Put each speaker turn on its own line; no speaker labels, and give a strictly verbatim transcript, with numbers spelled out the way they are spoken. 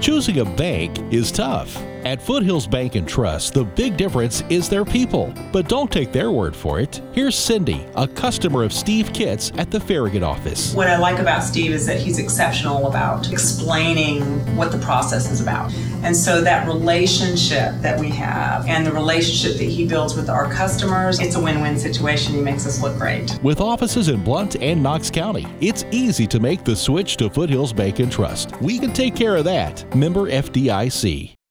Choosing a bank is tough. At Foothills Bank and Trust, the big difference is their people. But don't take their word for it. Here's Cindy, a customer of Steve Kitts at the Farragut office.
What I like about Steve is that he's exceptional about explaining what the process is about. And so that relationship that we have and the relationship that he builds with our customers, it's a win-win situation. He makes us look great.
With offices in Blount and Knox County, it's easy to make the switch to Foothills Bank and Trust. We can take care of that. Member F D I C.